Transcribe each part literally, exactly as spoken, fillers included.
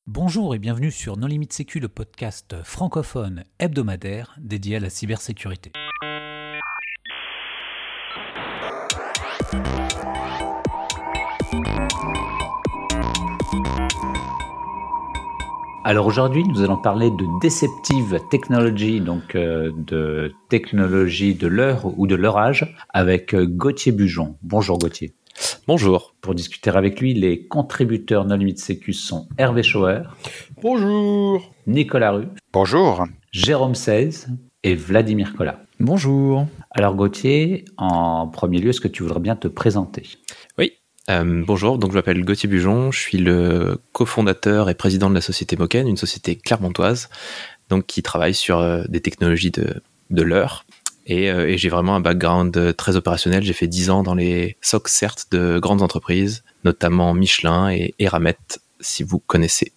Bonjour et bienvenue sur No Limit Sécu, le podcast francophone hebdomadaire dédié à la cybersécurité. Alors aujourd'hui, nous allons parler de Deceptive Technology, donc euh, de technologie de l'heure ou de l'heurage, avec euh, Gauthier Bujon. Bonjour Gauthier. Bonjour. Pour discuter avec lui, les contributeurs No Limit Sécu sont Hervé Schauer. Bonjour. Nicolas Rue. Bonjour. Jérôme Seize et Vladimir Collat. Bonjour. Alors Gauthier, en premier lieu, est-ce que tu voudrais bien te présenter ? Oui, euh, bonjour, donc je m'appelle Gauthier Bujon, je suis le cofondateur et président de la société Moken, une société clermontoise, donc qui travaille sur euh, des technologies de, de l'heure. Et, euh, et j'ai vraiment un background très opérationnel. J'ai fait dix ans dans les S O C CERT de grandes entreprises, notamment Michelin et Eramet, si vous connaissez.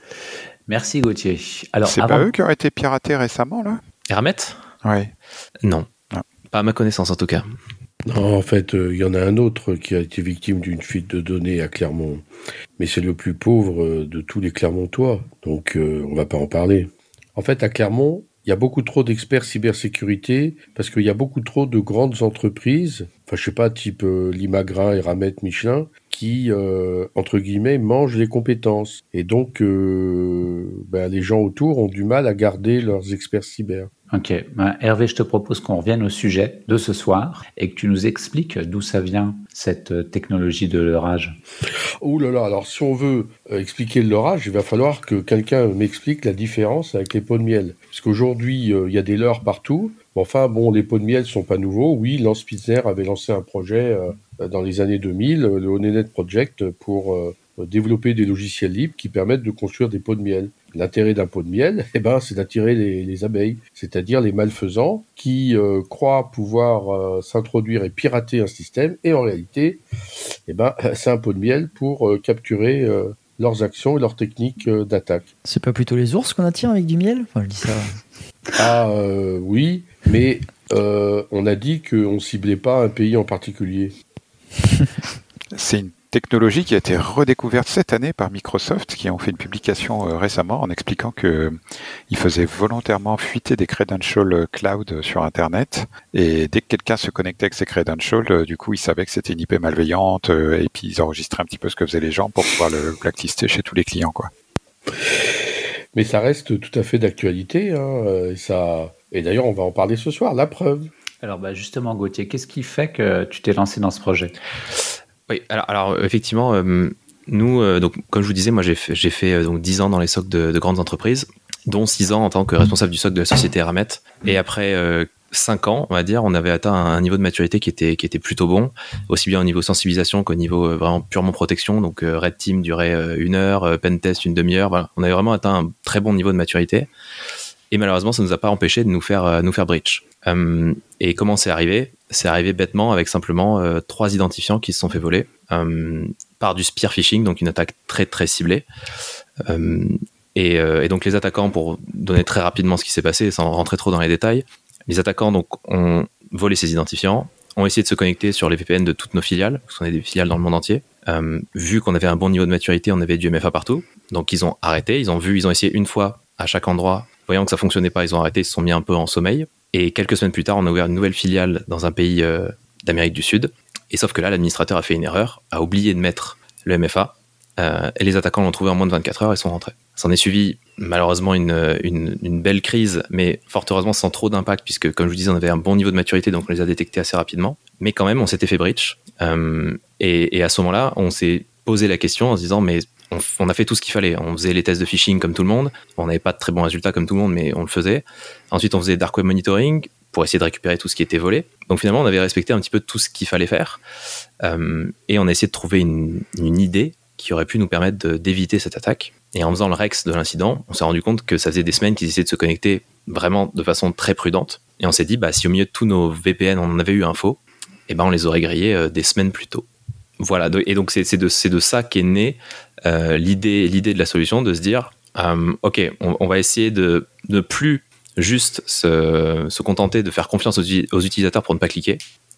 Merci Gauthier. Alors, c'est avant... pas eux qui ont été piratés récemment, là ? Eramet ? Oui. Non, ah. Pas à ma connaissance en tout cas. Non, en fait, il euh, y en a un autre qui a été victime d'une fuite de données à Clermont. Mais c'est le plus pauvre euh, de tous les Clermontois, donc euh, on va pas en parler. En fait, à Clermont, il y a beaucoup trop d'experts cybersécurité parce qu'il y a beaucoup trop de grandes entreprises, enfin je sais pas, type euh, Limagrain, Eramet, Michelin, qui, euh, entre guillemets, mangent les compétences. Et donc, euh, ben, les gens autour ont du mal à garder leurs experts cyber. Ok, ben, Hervé, je te propose qu'on revienne au sujet de ce soir et que tu nous expliques d'où ça vient, cette technologie de l'heurage. Ouh là là, alors si on veut euh, expliquer le leurrage, il va falloir que quelqu'un m'explique la différence avec les pots de miel. Parce qu'aujourd'hui, il euh, y a des leurres partout. Enfin, bon, les pots de miel sont pas nouveaux. Oui, Lance Spitzner avait lancé un projet euh, dans les années deux mille, le Honeynet Project, pour euh, développer des logiciels libres qui permettent de construire des pots de miel. L'intérêt d'un pot de miel, eh ben, c'est d'attirer les, les abeilles, c'est-à-dire les malfaisants qui euh, croient pouvoir euh, s'introduire et pirater un système, et en réalité, eh ben, c'est un pot de miel pour euh, capturer euh, leurs actions et leurs techniques euh, d'attaque. C'est pas plutôt les ours qu'on attire avec du miel ? Enfin, je dis ça. Ah euh, oui, mais euh, on a dit qu'on ne ciblait pas un pays en particulier. C'est une technologie qui a été redécouverte cette année par Microsoft, qui ont fait une publication euh, récemment en expliquant qu'ils faisaient volontairement fuiter des credentials cloud sur Internet. Et dès que quelqu'un se connectait avec ces credentials, euh, du coup, ils savaient que c'était une I P malveillante euh, et puis ils enregistraient un petit peu ce que faisaient les gens pour pouvoir le blacklister chez tous les clients, quoi. Mais ça reste tout à fait d'actualité, hein, et, ça... et d'ailleurs, on va en parler ce soir, la preuve. Alors bah justement, Gauthier, qu'est-ce qui fait que tu t'es lancé dans ce projet ? Oui, alors, alors effectivement, euh, nous, euh, donc, comme je vous disais, moi j'ai fait, j'ai fait euh, donc, dix ans dans les S O C de, de grandes entreprises, dont six ans en tant que responsable du S O C de la société Eramet. Et après euh, cinq ans, on va dire, on avait atteint un niveau de maturité qui était, qui était plutôt bon, aussi bien au niveau sensibilisation qu'au niveau euh, vraiment purement protection. Donc euh, Red Team durait euh, une heure, euh, Pentest une demi-heure. Voilà. On avait vraiment atteint un très bon niveau de maturité. Et malheureusement, ça ne nous a pas empêché de nous faire, euh, nous faire breach. Euh, et comment c'est arrivé ? C'est arrivé bêtement avec simplement euh, trois identifiants qui se sont fait voler euh, par du spear phishing, donc une attaque très très ciblée. Euh, et, euh, et donc les attaquants, pour donner très rapidement ce qui s'est passé, sans rentrer trop dans les détails, les attaquants donc ont volé ces identifiants, ont essayé de se connecter sur les V P N de toutes nos filiales, parce qu'on a des filiales dans le monde entier. Euh, vu qu'on avait un bon niveau de maturité, on avait du M F A partout, donc ils ont arrêté, ils ont vu, ils ont essayé une fois à chaque endroit. Voyant que ça fonctionnait pas, ils ont arrêté, ils se sont mis un peu en sommeil. Et quelques semaines plus tard, on a ouvert une nouvelle filiale dans un pays euh, d'Amérique du Sud. Et sauf que là, l'administrateur a fait une erreur, a oublié de mettre le M F A. Euh, et les attaquants l'ont trouvé en moins de vingt-quatre heures et sont rentrés. S'en est suivi malheureusement une, une, une belle crise, mais fort heureusement sans trop d'impact, puisque comme je vous disais, on avait un bon niveau de maturité, donc on les a détectés assez rapidement. Mais quand même, on s'était fait breach. Euh, et, et à ce moment-là, on s'est posé la question en se disant, mais On, on a fait tout ce qu'il fallait. On faisait les tests de phishing comme tout le monde. On n'avait pas de très bons résultats comme tout le monde, mais on le faisait. Ensuite, on faisait dark web monitoring pour essayer de récupérer tout ce qui était volé. Donc finalement, on avait respecté un petit peu tout ce qu'il fallait faire. Euh, et on a essayé de trouver une, une idée qui aurait pu nous permettre de, d'éviter cette attaque. Et en faisant le Rex de l'incident, on s'est rendu compte que ça faisait des semaines qu'ils essayaient de se connecter vraiment de façon très prudente. Et on s'est dit, bah, si au milieu de tous nos V P N, on en avait eu info, eh ben, on les aurait grillés euh, des semaines plus tôt. Voilà, et donc c'est, c'est, de, c'est de ça qu'est née euh, l'idée, l'idée de la solution, de se dire, euh, ok, on, on va essayer de ne plus juste se, se contenter de faire confiance aux, aux utilisateurs pour ne pas cliquer,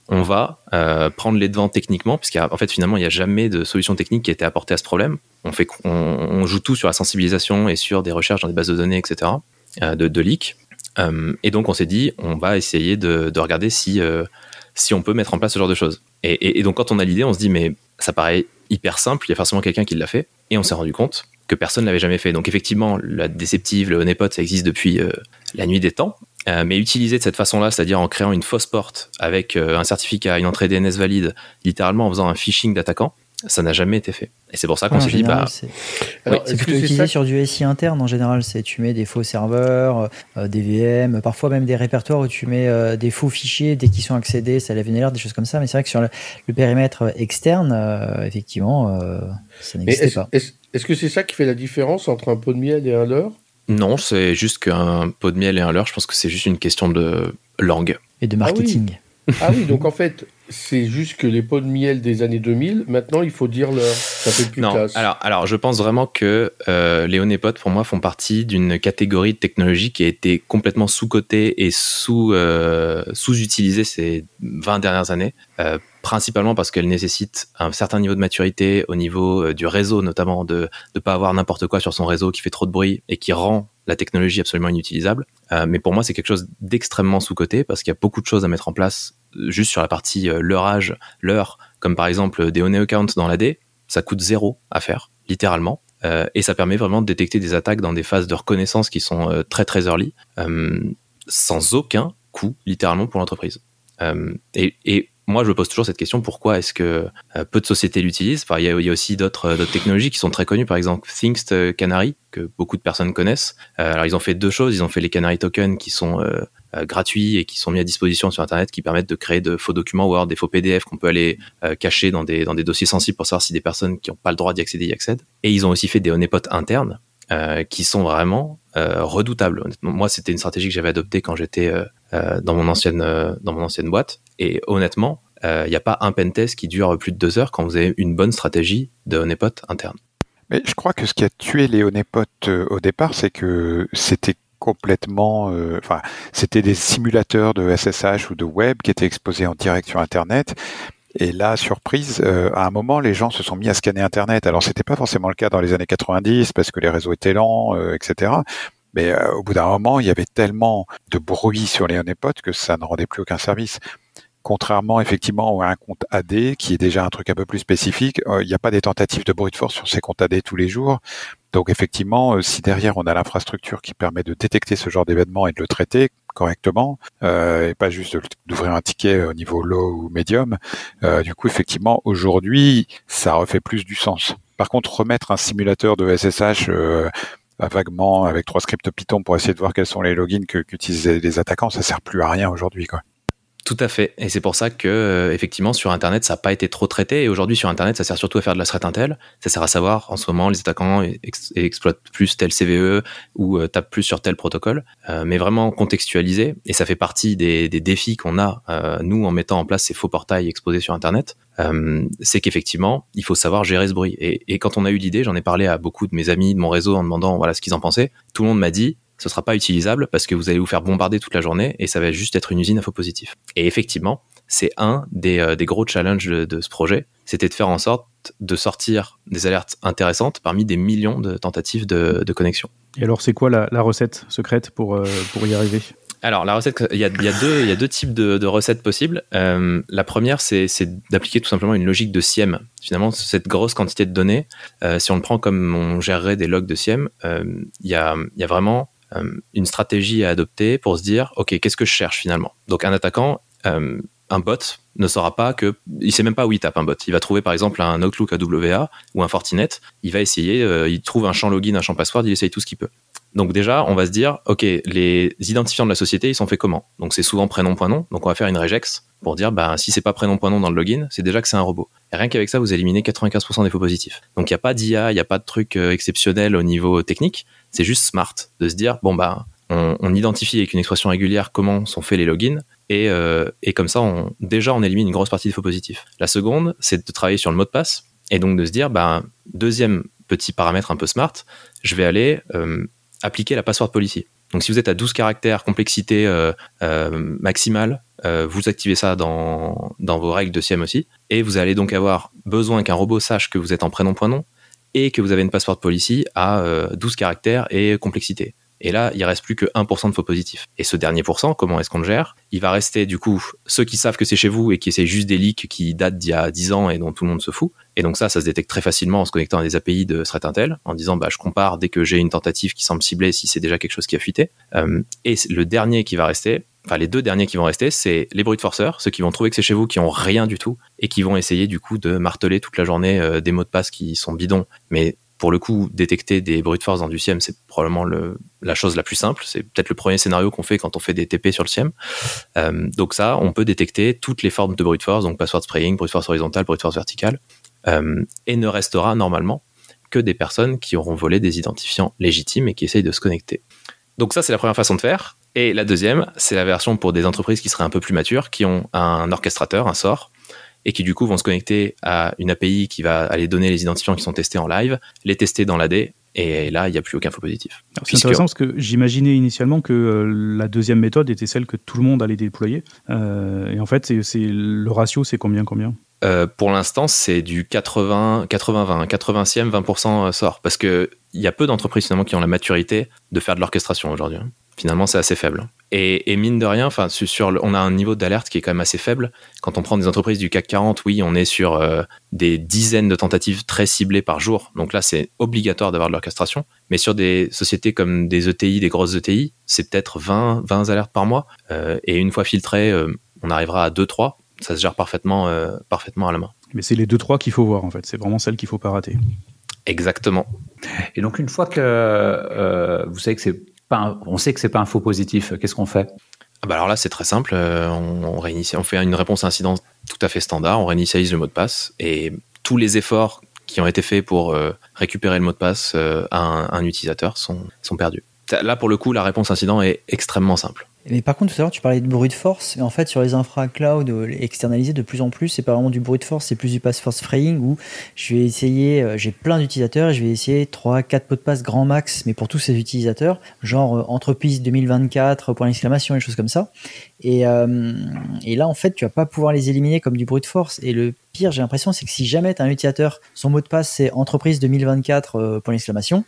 on va euh, prendre les devants techniquement, puisqu'en fait, finalement, il n'y a jamais de solution technique qui a été apportée à ce problème. On, fait, on, on joue tout sur la sensibilisation et sur des recherches dans des bases de données, et cetera, euh, de, de leaks. Euh, et donc, on s'est dit, on va essayer de, de regarder si, euh, si on peut mettre en place ce genre de choses. Et, et, et donc, quand on a l'idée, on se dit, mais ça paraît hyper simple, il y a forcément quelqu'un qui l'a fait. Et on s'est rendu compte que personne ne l'avait jamais fait. Donc, effectivement, la Deceptive, le Honeypot, ça existe depuis euh, la nuit des temps. Euh, mais utilisé de cette façon-là, c'est-à-dire en créant une fausse porte avec euh, un certificat, une entrée D N S valide, littéralement en faisant un phishing d'attaquant, ça n'a jamais été fait. Et c'est pour ça qu'on Ouais, s'est dit, général, bah, c'est, Alors, c'est est-ce plutôt que c'est utilisé ça sur du S I interne en général. C'est tu mets des faux serveurs, euh, des V M, parfois même des répertoires où tu mets euh, des faux fichiers dès qu'ils sont accédés, ça lève une alerte, des choses comme ça. Mais c'est vrai que sur le, le périmètre externe, euh, effectivement, euh, ça Mais n'existait est-ce, pas. est-ce- est-ce que c'est ça qui fait la différence entre un pot de miel et un leurre? non, c'est juste qu'un pot de miel et un leurre, je pense que c'est juste une question de langue. Et de marketing. Ah oui, donc en fait, c'est juste que les pots de miel des années deux mille, maintenant il faut dire leurre. Ça fait plus Non, classe. alors, alors je pense vraiment que euh, les honeypots, pour moi, font partie d'une catégorie de technologie qui a été complètement sous-cotée et sous, euh, sous-utilisée ces vingt dernières années, euh, principalement parce qu'elle nécessite un certain niveau de maturité au niveau euh, du réseau, notamment de ne pas avoir n'importe quoi sur son réseau qui fait trop de bruit et qui rend la technologie absolument inutilisable. Euh, mais pour moi, c'est quelque chose d'extrêmement sous-coté parce qu'il y a beaucoup de choses à mettre en place juste sur la partie euh, leurrage, leurre, comme par exemple des honey accounts dans l'A D. Ça coûte zéro à faire, littéralement. Euh, et ça permet vraiment de détecter des attaques dans des phases de reconnaissance qui sont euh, très très early, euh, sans aucun coût, littéralement, pour l'entreprise. Euh, et, et moi, je me pose toujours cette question, pourquoi est-ce que euh, peu de sociétés l'utilisent? Enfin, il y a, il y a aussi d'autres, euh, d'autres technologies qui sont très connues, par exemple Thingst euh, Canary, que beaucoup de personnes connaissent. Euh, alors, ils ont fait deux choses. Ils ont fait les Canary Tokens qui sont euh, euh, gratuits et qui sont mis à disposition sur Internet, qui permettent de créer de faux documents Word, des faux P D F qu'on peut aller euh, cacher dans des, dans des dossiers sensibles pour savoir si des personnes qui n'ont pas le droit d'y accéder y accèdent. Et ils ont aussi fait des honeypots internes euh, qui sont vraiment euh, redoutables. Honnêtement, moi, c'était une stratégie que j'avais adoptée quand j'étais euh, euh, dans mon ancienne euh, dans mon ancienne boîte. Et honnêtement, il euh, n'y a pas un pentest qui dure plus de deux heures quand vous avez une bonne stratégie de honeypot interne. Mais je crois que ce qui a tué les honeypots euh, au départ, c'est que c'était complètement, enfin, euh, c'était des simulateurs de S S H ou de web qui étaient exposés en direct sur Internet. Et là, surprise, euh, à un moment, les gens se sont mis à scanner Internet. Alors, c'était pas forcément le cas dans les années quatre-vingt-dix parce que les réseaux étaient lents, euh, et cetera. Mais euh, au bout d'un moment, il y avait tellement de bruit sur les honeypots que ça ne rendait plus aucun service. Contrairement effectivement à un compte A D qui est déjà un truc un peu plus spécifique, il euh, n'y a pas des tentatives de brute force sur ces comptes A D tous les jours. Donc effectivement, euh, si derrière on a l'infrastructure qui permet de détecter ce genre d'événement et de le traiter correctement, euh, et pas juste de, d'ouvrir un ticket au niveau low ou medium, euh, du coup effectivement aujourd'hui ça refait plus du sens. Par contre, remettre un simulateur de S S H euh, vaguement avec trois scripts Python pour essayer de voir quels sont les logins que, qu'utilisent les attaquants, ça sert plus à rien aujourd'hui, quoi. Tout à fait, et c'est pour ça que euh, effectivement sur Internet ça n'a pas été trop traité, et aujourd'hui sur Internet ça sert surtout à faire de la threat intel, ça sert à savoir en ce moment les attaquants ex- exploitent plus tel C V E ou euh, tapent plus sur tel protocole, euh, mais vraiment contextualisé, et ça fait partie des, des défis qu'on a euh, nous en mettant en place ces faux portails exposés sur Internet, euh, c'est qu'effectivement il faut savoir gérer ce bruit, et, et quand on a eu l'idée, j'en ai parlé à beaucoup de mes amis de mon réseau en demandant voilà ce qu'ils en pensaient, tout le monde m'a dit ce sera pas utilisable parce que vous allez vous faire bombarder toute la journée et ça va juste être une usine à faux positifs. Et effectivement, c'est un des, euh, des gros challenges de, de ce projet, c'était de faire en sorte de sortir des alertes intéressantes parmi des millions de tentatives de, de connexion. Et alors, c'est quoi la, la recette secrète pour, euh, pour y arriver ? Alors, la recette, il y a, il y a, deux, il y a deux types de, de recettes possibles. Euh, la première, c'est, c'est d'appliquer tout simplement une logique de S I E M. Finalement, cette grosse quantité de données, euh, si on le prend comme on gérerait des logs de S I E M, euh, il y a, il y a vraiment une stratégie à adopter pour se dire ok, qu'est-ce que je cherche finalement. Donc un attaquant, euh, un bot ne saura pas que, il sait même pas où il tape un bot. Il va trouver par exemple un Outlook A W A ou un Fortinet, il va essayer, euh, il trouve un champ login, un champ password, il essaye tout ce qu'il peut. Donc déjà, on va se dire ok, les identifiants de la société, ils sont faits comment? Donc c'est souvent prénom point nom, donc on va faire une regex pour dire bah si c'est pas prénom point nom dans le login, c'est déjà que c'est un robot. Et rien qu'avec ça, vous éliminez quatre-vingt-quinze pour cent des faux positifs. Donc il y a pas d'I A, il y a pas de truc euh, exceptionnel au niveau technique. C'est juste smart de se dire bon bah on, on identifie avec une expression régulière comment sont faits les logins et, euh, et comme ça on, déjà on élimine une grosse partie des faux positifs. La seconde, c'est de travailler sur le mot de passe et donc de se dire bah deuxième petit paramètre un peu smart, je vais aller euh, appliquer la password policy. Donc si vous êtes à douze caractères, complexité euh, euh, maximale, euh, vous activez ça dans, dans vos règles de SIEM aussi, et vous allez donc avoir besoin qu'un robot sache que vous êtes en prénom.nom et que vous avez une password policy à euh, douze caractères et complexité. Et là, il reste plus que un pour cent de faux positifs. Et ce dernier pourcent, comment est-ce qu'on le gère ? Il va rester, du coup, ceux qui savent que c'est chez vous et qui essaient juste des leaks qui datent d'il y a dix ans et dont tout le monde se fout. Et donc ça, ça se détecte très facilement en se connectant à des A P I de Threat Intel, en disant, bah, je compare dès que j'ai une tentative qui semble ciblée si c'est déjà quelque chose qui a fuité. Euh, et le dernier qui va rester, enfin, les deux derniers qui vont rester, c'est les brute forceurs, ceux qui vont trouver que c'est chez vous, qui ont rien du tout, et qui vont essayer, du coup, de marteler toute la journée euh, des mots de passe qui sont bidons, mais pour le coup, détecter des brute force dans du SIEM, c'est probablement le, la chose la plus simple. C'est peut-être le premier scénario qu'on fait quand on fait des T P sur le SIEM. Euh, donc ça, on peut détecter toutes les formes de brute force, donc password spraying, brute force horizontale, brute force verticale, euh, et ne restera normalement que des personnes qui auront volé des identifiants légitimes et qui essayent de se connecter. Donc ça, c'est la première façon de faire. Et la deuxième, c'est la version pour des entreprises qui seraient un peu plus matures, qui ont un orchestrateur, un S O R, et qui du coup vont se connecter à une A P I qui va aller donner les identifiants qui sont testés en live, les tester dans l'A D, et là, il n'y a plus aucun faux positif. Alors, c'est intéressant parce que j'imaginais initialement que euh, la deuxième méthode était celle que tout le monde allait déployer. Euh, et en fait, c'est, c'est, le ratio, c'est combien, combien euh, Pour l'instant, c'est du quatre-vingts vingt, quatre-vingtième, vingt pour cent S O R, parce qu'il y a peu d'entreprises finalement qui ont la maturité de faire de l'orchestration aujourd'hui. Finalement, c'est assez faible. Et, et mine de rien, enfin, sur le, on a un niveau d'alerte qui est quand même assez faible. Quand on prend des entreprises du C A C quarante, oui, on est sur euh, des dizaines de tentatives très ciblées par jour. Donc là, c'est obligatoire d'avoir de l'orchestration. Mais sur des sociétés comme des E T I, des grosses E T I, c'est peut-être vingt, vingt alertes par mois. Euh, et une fois filtré, euh, on arrivera à deux trois. Ça se gère parfaitement, euh, parfaitement à la main. Mais c'est les deux trois qu'il faut voir, en fait. C'est vraiment celles qu'il ne faut pas rater. Exactement. Et donc, une fois que euh, vous savez que c'est pas un, on sait que c'est pas un faux positif, qu'est-ce qu'on fait ? Ah bah alors là, c'est très simple. Euh, on, on, réinitie, on fait une réponse à incident tout à fait standard. On réinitialise le mot de passe et tous les efforts qui ont été faits pour euh, récupérer le mot de passe euh, à un, un utilisateur sont, sont perdus. Là, pour le coup, la réponse incident est extrêmement simple. Mais par contre, tout à l'heure, tu parlais de brute force. Et en fait, sur les infra cloud externalisés de plus en plus, c'est pas vraiment du brute force, c'est plus du password spraying où je vais essayer, euh, j'ai plein d'utilisateurs et je vais essayer trois quatre mots de passe grand max, mais pour tous ces utilisateurs, genre euh, entreprise deux mille vingt-quatre, point d'exclamation, et des choses comme ça. Et, euh, et là, en fait, tu vas pas pouvoir les éliminer comme du brute force. Et le pire, j'ai l'impression, c'est que si jamais tu as un utilisateur, son mot de passe, c'est entreprise deux mille vingt-quatre, euh, point d'exclamation,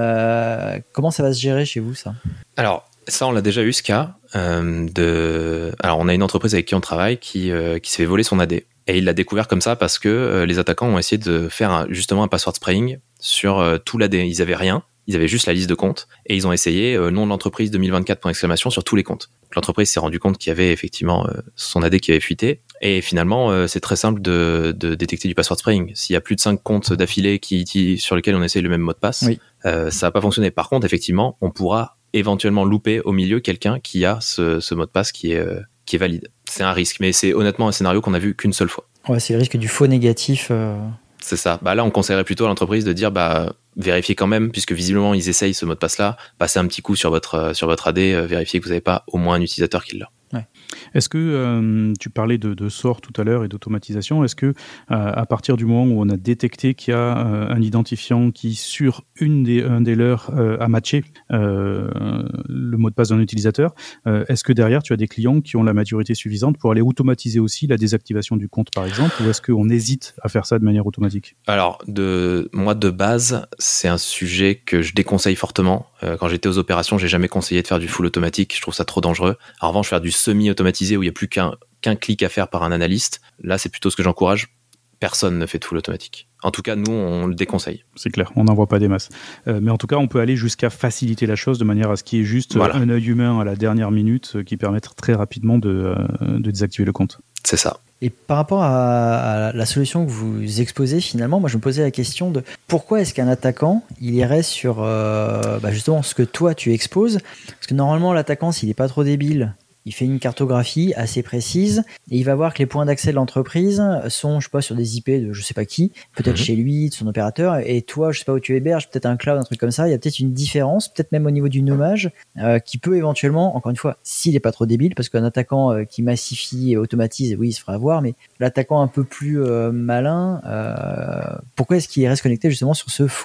euh, comment ça va se gérer chez vous, ça ? Alors, ça, on l'a déjà eu, ce cas. Euh, de... Alors, on a une entreprise avec qui on travaille qui, euh, qui s'est fait voler son A D. Et il l'a découvert comme ça parce que euh, les attaquants ont essayé de faire un, justement un password spraying sur euh, tout l'A D. Ils avaient rien, ils avaient juste la liste de comptes. Et ils ont essayé euh, nom de l'entreprise deux mille vingt-quatre, point d'exclamation sur tous les comptes. Donc, l'entreprise s'est rendu compte qu'il y avait effectivement euh, son A D qui avait fuité. Et finalement, euh, c'est très simple de, de détecter du password spraying. S'il y a plus de cinq comptes d'affilée qui, qui, sur lesquels on essaye le même mot de passe, oui. euh, ça va pas fonctionner. Par contre, effectivement, on pourra éventuellement louper au milieu quelqu'un qui a ce, ce mot de passe qui est, euh, qui est valide. C'est un risque, mais c'est honnêtement un scénario qu'on a vu qu'une seule fois. Ouais, c'est le risque du faux négatif. Euh... C'est ça. Bah là, on conseillerait plutôt à l'entreprise de dire, bah, vérifiez quand même, puisque visiblement ils essayent ce mot de passe-là, passez un petit coup sur votre, sur votre A D, euh, vérifiez que vous n'avez pas au moins un utilisateur qui l'a. Ouais. Est-ce que, euh, tu parlais de, de S O R tout à l'heure et d'automatisation, est-ce que euh, à partir du moment où on a détecté qu'il y a euh, un identifiant qui, sur une des, un des leurs, euh, a matché euh, le mot de passe d'un utilisateur, euh, est-ce que derrière tu as des clients qui ont la maturité suffisante pour aller automatiser aussi la désactivation du compte, par exemple, ou est-ce qu'on hésite à faire ça de manière automatique ? Alors, de, moi de base, c'est un sujet que je déconseille fortement. Euh, quand j'étais aux opérations, j'ai jamais conseillé de faire du full automatique, je trouve ça trop dangereux. En revanche, faire du semi-automatisé où il n'y a plus qu'un, qu'un clic à faire par un analyste, là c'est plutôt ce que j'encourage. Personne ne fait de full automatique. En tout cas, nous, on le déconseille. C'est clair, on n'en voit pas des masses. Euh, mais en tout cas, on peut aller jusqu'à faciliter la chose de manière à ce qu'il y ait juste voilà. un œil humain à la dernière minute euh, qui permette très rapidement de, euh, de désactiver le compte. C'est ça. Et par rapport à, à la solution que vous exposez, finalement, moi je me posais la question de pourquoi est-ce qu'un attaquant, il irait sur euh, bah justement ce que toi tu exposes ? Parce que normalement, l'attaquant, s'il n'est pas trop débile, il fait une cartographie assez précise et il va voir que les points d'accès de l'entreprise sont, je sais pas, sur des I P de je sais pas qui, peut-être mmh. chez lui, de son opérateur, et toi, je sais pas où tu héberges, peut-être un cloud, un truc comme ça. Il y a peut-être une différence, peut-être même au niveau du nommage, euh, qui peut éventuellement, encore une fois, s'il est pas trop débile, parce qu'un attaquant euh, qui massifie et automatise, oui, il se fera avoir, mais l'attaquant un peu plus euh, malin, euh, pourquoi est-ce qu'il reste connecté justement sur ce faux V P N ?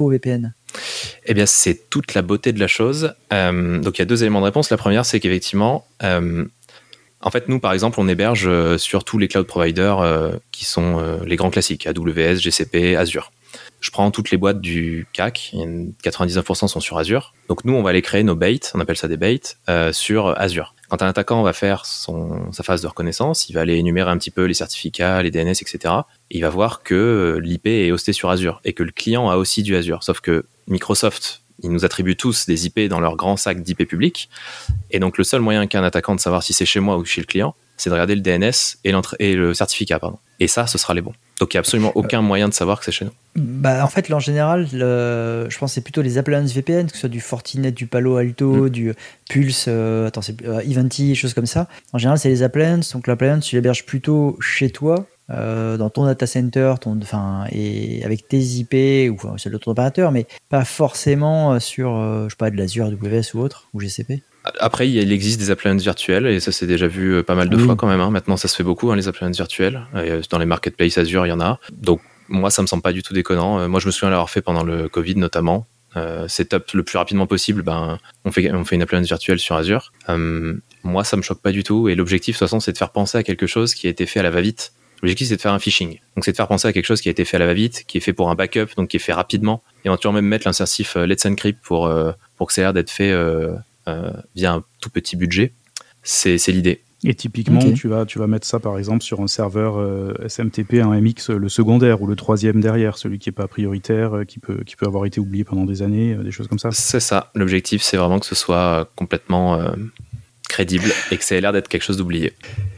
Eh bien, c'est toute la beauté de la chose. Euh, donc, il y a deux éléments de réponse. La première, c'est qu'effectivement, euh, en fait, nous, par exemple, on héberge euh, sur tous les cloud providers euh, qui sont euh, les grands classiques, A W S, G C P, Azure. Je prends toutes les boîtes du C A C, quatre-vingt-dix-neuf pour cent sont sur Azure. Donc, nous, on va aller créer nos baits, on appelle ça des baits, euh, sur Azure. Quand un attaquant va faire son, sa phase de reconnaissance, il va aller énumérer un petit peu les certificats, les D N S, et cetera. Et il va voir que l'I P est hosté sur Azure et que le client a aussi du Azure. Sauf que Microsoft, ils nous attribuent tous des I P dans leur grand sac d'I P public. Et donc, le seul moyen qu'a un attaquant de savoir si c'est chez moi ou chez le client, c'est de regarder le D N S et, et le certificat. Pardon. Et ça, ce sera les bons. Donc, il n'y a absolument aucun moyen de savoir que c'est chez nous. Bah, en fait, là, en général, le, je pense que c'est plutôt les appliances V P N, que ce soit du Fortinet, du Palo Alto, mm. du Pulse, euh, attends, c'est, euh, Ivanti, choses comme ça. En général, c'est les appliances. Donc, l'appliance, tu l'héberges plutôt chez toi, euh, dans ton data center, ton, enfin, et avec tes I P ou enfin, celle de ton opérateur, mais pas forcément sur, euh, je sais pas, de l'Azure, A W S ou autre, ou G C P. Après, il existe des appliances virtuelles et ça s'est déjà vu pas mal de oui. fois quand même. Hein. Maintenant, ça se fait beaucoup, hein, les appliances virtuelles. Et dans les marketplaces Azure, il y en a. Donc, moi, ça me semble pas du tout déconnant. Moi, je me souviens l'avoir fait pendant le Covid notamment. Euh, setup le plus rapidement possible, ben, on fait, on fait une appliance virtuelle sur Azure. Euh, moi, ça me choque pas du tout. Et l'objectif, de toute façon, c'est de faire penser à quelque chose qui a été fait à la va-vite. L'objectif, c'est de faire un phishing. Donc, c'est de faire penser à quelque chose qui a été fait à la va-vite, qui est fait pour un backup, donc qui est fait rapidement. Et éventuellement même mettre l'insertif euh, Let's Encrypt pour, euh, pour que ça ait l'air d'être fait euh, euh, via un tout petit budget. C'est, c'est l'idée. Et typiquement, okay. tu, vas, tu vas mettre ça, par exemple, sur un serveur euh, S M T P, un M X, le secondaire ou le troisième derrière, celui qui n'est pas prioritaire, euh, qui, peut, qui peut avoir été oublié pendant des années, euh, des choses comme ça. C'est ça. L'objectif, c'est vraiment que ce soit complètement euh, crédible et que ça ait l'air d'être quelque chose d'oublié.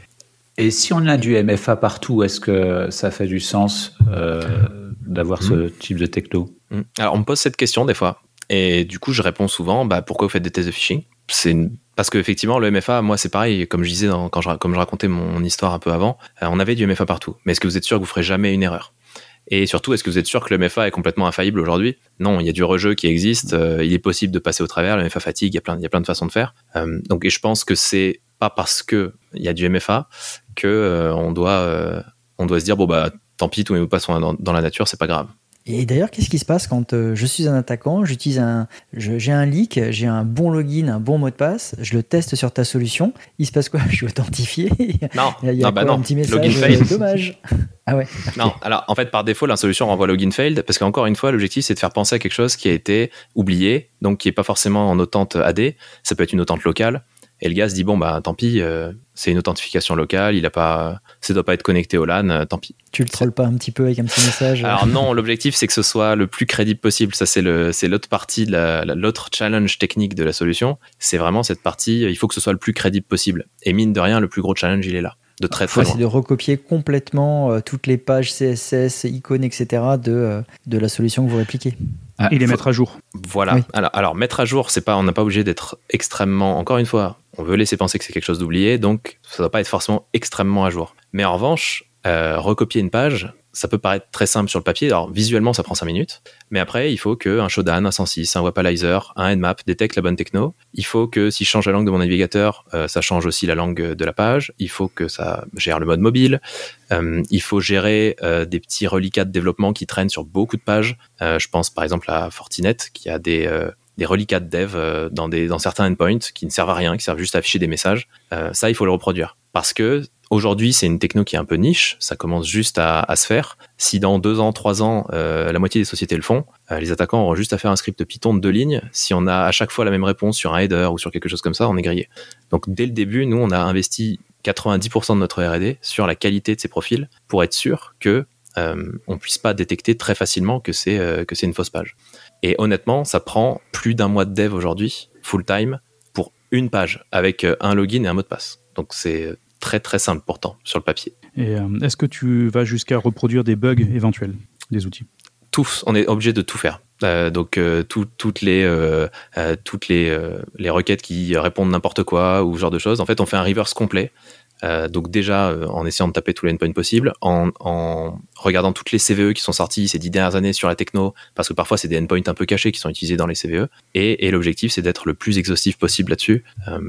Et si on a du M F A partout, est-ce que ça fait du sens euh, d'avoir mmh. ce type de techno ? mmh. Alors, on me pose cette question des fois. Et du coup, je réponds souvent, bah, pourquoi vous faites des tests de phishing ? C'est une... Parce qu'effectivement, le M F A, moi, c'est pareil, comme je disais, dans, quand je, comme je racontais mon histoire un peu avant, euh, on avait du M F A partout. Mais est-ce que vous êtes sûr que vous ferez jamais une erreur ? Et surtout, est-ce que vous êtes sûr que le M F A est complètement infaillible aujourd'hui ? Non, il y a du rejeu qui existe, euh, il est possible de passer au travers, le M F A fatigue, il y a plein, il y a plein de façons de faire. Euh, donc, et je pense que c'est pas parce qu'il y a du M F A qu'on euh, doit, euh, on doit se dire, bon, bah, tant pis, tous mes mots de passe sont dans, dans la nature, c'est pas grave. Et d'ailleurs, qu'est-ce qui se passe quand euh, je suis un attaquant, j'utilise un, je, j'ai un leak, j'ai un bon login, un bon mot de passe, je le teste sur ta solution, il se passe quoi ? Je suis authentifié. Non, il y a, il y a non, bah non. Un petit message, login failed. Euh, dommage. Ah ouais. Non, alors en fait, par défaut, la solution renvoie login failed parce qu'encore une fois, l'objectif c'est de faire penser à quelque chose qui a été oublié, donc qui est pas forcément en autente A D, ça peut être une autente locale. Et le gars se dit, bon, bah, tant pis, euh, c'est une authentification locale, il a pas, ça doit pas être connecté au LAN, euh, tant pis. Tu le trolles pas un petit peu avec un petit message ? Alors non, l'objectif, c'est que ce soit le plus crédible possible. Ça, c'est le, c'est l'autre partie, de la, la, l'autre challenge technique de la solution. C'est vraiment cette partie, il faut que ce soit le plus crédible possible. Et mine de rien, le plus gros challenge, il est là. De très, très ouais, loin. C'est de recopier complètement euh, toutes les pages C S S, icônes, et cetera de, euh, de la solution que vous répliquez. Ah, et les faut... mettre à jour. Voilà. Oui. Alors, alors, mettre à jour, c'est pas, on n'a pas obligé d'être extrêmement, encore une fois, on veut laisser penser que c'est quelque chose d'oublié, donc ça ne doit pas être forcément extrêmement à jour. Mais en revanche, euh, recopier une page, ça peut paraître très simple sur le papier. Alors, visuellement, ça prend cinq minutes. Mais après, il faut qu'un Shodan, un cent six, un Wapalizer, un Nmap détecte la bonne techno. Il faut que si je change la langue de mon navigateur, euh, ça change aussi la langue de la page. Il faut que ça gère le mode mobile. Euh, il faut gérer euh, des petits reliquats de développement qui traînent sur beaucoup de pages. Euh, je pense par exemple à Fortinet, qui a des... Euh, des reliquats de dev euh, dans, des, dans certains endpoints qui ne servent à rien, qui servent juste à afficher des messages. Euh, ça, il faut le reproduire. Parce que aujourd'hui, c'est une techno qui est un peu niche, ça commence juste à, à se faire. Si dans deux ans, trois ans, euh, la moitié des sociétés le font, euh, les attaquants auront juste à faire un script Python de deux lignes. Si on a à chaque fois la même réponse sur un header ou sur quelque chose comme ça, on est grillé. Donc dès le début, nous, on a investi quatre-vingt-dix pour cent de notre R et D sur la qualité de ces profils pour être sûr que euh, on puisse pas détecter très facilement que c'est, euh, que c'est une fausse page. Et honnêtement, ça prend plus d'un mois de dev aujourd'hui, full time, pour une page, avec un login et un mot de passe. Donc c'est très très simple pourtant, sur le papier. Et euh, est-ce que tu vas jusqu'à reproduire des bugs éventuels des outils ? Tous, on est obligé de tout faire. Euh, donc euh, tout, toutes les euh, euh, toutes les euh, les requêtes qui répondent n'importe quoi ou ce genre de choses. En fait, on fait un reverse complet. Euh, donc déjà euh, en essayant de taper tous les endpoints possibles, en, en regardant toutes les C V E qui sont sorties ces dix dernières années sur la techno, parce que parfois c'est des endpoints un peu cachés qui sont utilisés dans les C V E, et, et l'objectif c'est d'être le plus exhaustif possible là-dessus. Euh,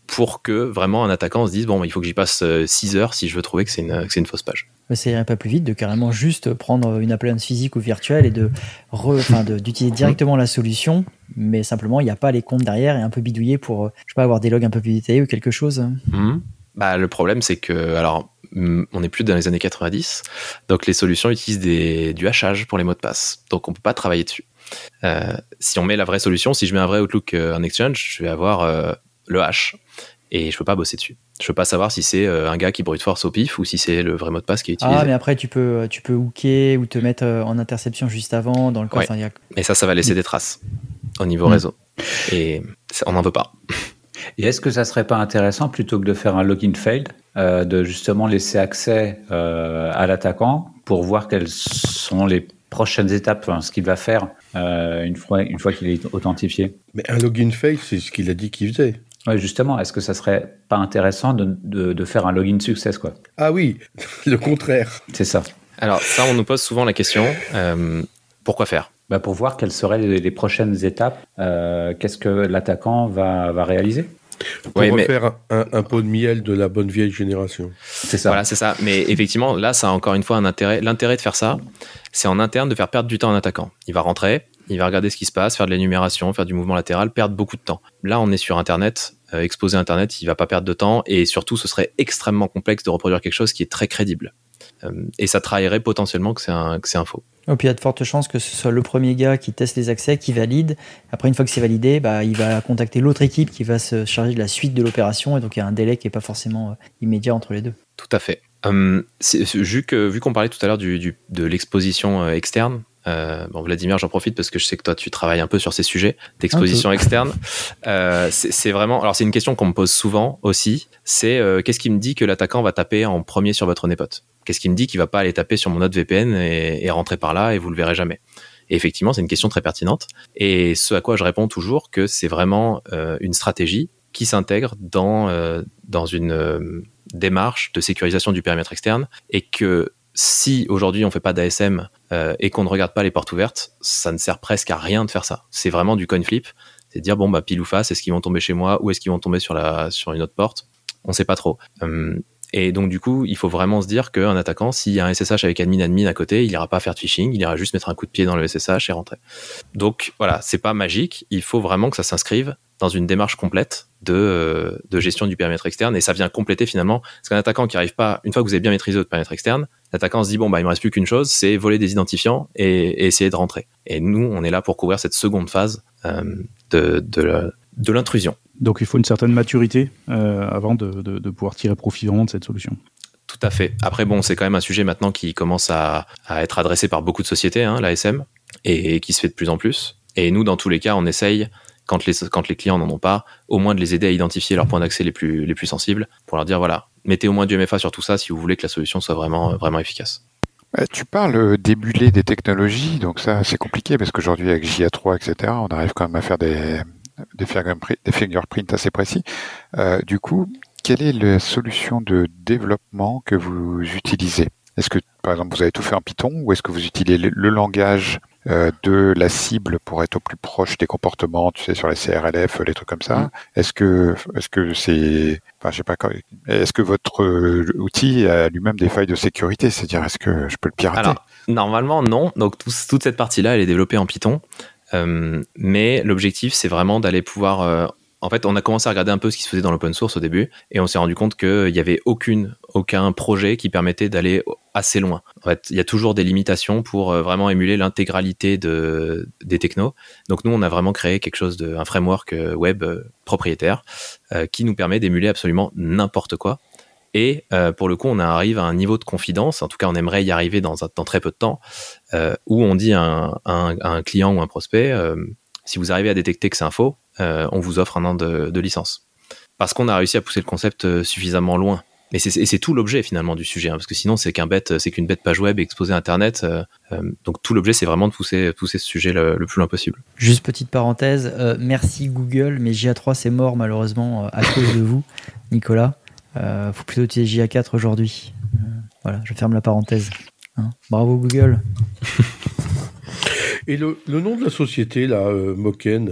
pour que vraiment un attaquant se dise bon, il faut que j'y passe six heures si je veux trouver que c'est une, que c'est une fausse page. Ça irait pas plus vite de carrément juste prendre une appliance physique ou virtuelle et de, re, enfin de d'utiliser directement la solution, mais simplement il n'y a pas les comptes derrière et un peu bidouiller pour, je sais pas, avoir des logs un peu plus détaillés ou quelque chose. Mmh. Bah, le problème, c'est que, alors, on n'est plus dans les années quatre-vingt-dix, donc les solutions utilisent des, du hachage pour les mots de passe, donc on peut pas travailler dessus. Euh, si on met la vraie solution, si je mets un vrai Outlook euh, en Exchange, je vais avoir euh, le hash et je peux pas bosser dessus. Je peux pas savoir si c'est euh, un gars qui brute force au pif ou si c'est le vrai mot de passe qui est utilisé. Ah, mais après tu peux tu peux hooker ou te mettre en interception juste avant dans le cas. Ouais. Y a... Mais ça, ça va laisser des traces au niveau mmh. réseau et ça, on n'en veut pas. Et est-ce que ça serait pas intéressant, plutôt que de faire un login failed, euh, de justement laisser accès euh, à l'attaquant pour voir quelles sont les prochaines étapes, enfin, ce qu'il va faire euh, une fois, une fois qu'il est authentifié? Mais un login failed, c'est ce qu'il a dit qu'il faisait. Oui, justement, est-ce que ça serait pas intéressant de, de, de faire un login success, quoi? Ah oui, le contraire. C'est ça. Alors ça, on nous pose souvent la question, euh, pourquoi faire? Bah pour voir quelles seraient les, les prochaines étapes, euh, qu'est-ce que l'attaquant va, va réaliser? Pour ouais, refaire mais... un, un pot de miel de la bonne vieille génération. C'est ça. Voilà, c'est ça. Mais effectivement, là, ça a encore une fois un intérêt. L'intérêt de faire ça, c'est en interne de faire perdre du temps à un attaquant. Il va rentrer, il va regarder ce qui se passe, faire de l'énumération, faire du mouvement latéral, perdre beaucoup de temps. Là, on est sur Internet, euh, exposer Internet, il va pas perdre de temps et surtout, ce serait extrêmement complexe de reproduire quelque chose qui est très crédible. Euh, et ça trahirait potentiellement que c'est un, que c'est un faux. Et puis il y a de fortes chances que ce soit le premier gars qui teste les accès, qui valide. Après, une fois que c'est validé, bah, il va contacter l'autre équipe qui va se charger de la suite de l'opération. Et donc, il y a un délai qui n'est pas forcément euh, immédiat entre les deux. Tout à fait. Hum, c'est, c'est, vu, que, vu qu'on parlait tout à l'heure du, du, de l'exposition euh, externe, euh, bon, Vladimir, j'en profite parce que je sais que toi, tu travailles un peu sur ces sujets d'exposition externe. Euh, c'est, c'est vraiment... Alors, c'est une question qu'on me pose souvent aussi. C'est euh, qu'est-ce qui me dit que l'attaquant va taper en premier sur votre népot? Qu'est-ce qui me dit qu'il va pas aller taper sur mon autre V P N et, et rentrer par là et vous le verrez jamais? Et effectivement, c'est une question très pertinente. Et ce à quoi je réponds toujours que c'est vraiment euh, une stratégie qui s'intègre dans, euh, dans une euh, démarche de sécurisation du périmètre externe et que si aujourd'hui on fait pas d'A S M euh, et qu'on ne regarde pas les portes ouvertes, ça ne sert presque à rien de faire ça. C'est vraiment du coin flip. C'est de dire, bon, bah, pile ou face, est-ce qu'ils vont tomber chez moi ou est-ce qu'ils vont tomber sur, la, sur une autre porte? On sait pas trop. Hum, Et donc, du coup, il faut vraiment se dire qu'un attaquant, s'il y a un S S H avec admin admin à côté, il ira pas faire de phishing, il ira juste mettre un coup de pied dans le S S H et rentrer. Donc, voilà, c'est pas magique. Il faut vraiment que ça s'inscrive dans une démarche complète de, euh, de gestion du périmètre externe et ça vient compléter finalement. Parce qu'un attaquant qui arrive pas, une fois que vous avez bien maîtrisé votre périmètre externe, l'attaquant se dit, bon, bah, il me reste plus qu'une chose, c'est voler des identifiants et, et essayer de rentrer. Et nous, on est là pour couvrir cette seconde phase euh, de, de, la, de l'intrusion. Donc il faut une certaine maturité euh, avant de, de, de pouvoir tirer profit vraiment de cette solution. Tout à fait. Après, bon, c'est quand même un sujet maintenant qui commence à, à être adressé par beaucoup de sociétés, hein, l'A S M, et, et qui se fait de plus en plus. Et nous, dans tous les cas, on essaye, quand les, quand les clients n'en ont pas, au moins de les aider à identifier leurs points d'accès les plus, les plus sensibles, pour leur dire, voilà, mettez au moins du M F A sur tout ça si vous voulez que la solution soit vraiment, vraiment efficace. Tu parles d'émuler des technologies, donc ça, c'est compliqué, parce qu'aujourd'hui, avec J A trois, et cetera, on arrive quand même à faire des... Des, fingerprint, des fingerprints assez précis. Euh, du coup, quelle est la solution de développement que vous utilisez? Est-ce que, par exemple, vous avez tout fait en Python ou est-ce que vous utilisez le, le langage euh, de la cible pour être au plus proche des comportements, tu sais, sur les C R L F, les trucs comme ça? Mmh. Est-ce que, est-ce que c'est, enfin, je sais pas, est-ce que votre euh, outil a lui-même des failles de sécurité? C'est-à-dire, est-ce que je peux le pirater? Alors, normalement, non. Donc, tout, toute cette partie-là, elle est développée en Python. Euh, mais l'objectif, c'est vraiment d'aller pouvoir... Euh, en fait, on a commencé à regarder un peu ce qui se faisait dans l'open source au début, et on s'est rendu compte qu'il n'y avait aucune, aucun projet qui permettait d'aller assez loin. En fait, il y a toujours des limitations pour euh, vraiment émuler l'intégralité de, des technos. Donc nous, on a vraiment créé quelque chose de, un framework web euh, propriétaire euh, qui nous permet d'émuler absolument n'importe quoi. Et euh, pour le coup, on arrive à un niveau de confidence, en tout cas on aimerait y arriver dans, dans très peu de temps, euh, où on dit à un, un, un client ou un prospect, euh, si vous arrivez à détecter que c'est un faux, euh, on vous offre un an de, de licence. Parce qu'on a réussi à pousser le concept suffisamment loin. Et c'est, et c'est tout l'objet finalement du sujet, hein, parce que sinon c'est, qu'un bête, c'est qu'une bête page web exposée à Internet. Euh, euh, donc tout l'objet, c'est vraiment de pousser, pousser ce sujet le, le plus loin possible. Juste petite parenthèse, euh, merci Google, mais J A trois c'est mort malheureusement euh, à cause de vous, Nicolas. Il euh, faut plutôt utiliser J A quatre aujourd'hui. Euh, voilà, je ferme la parenthèse. Hein. Bravo Google. Et le, le nom de la société, là, euh, Moken,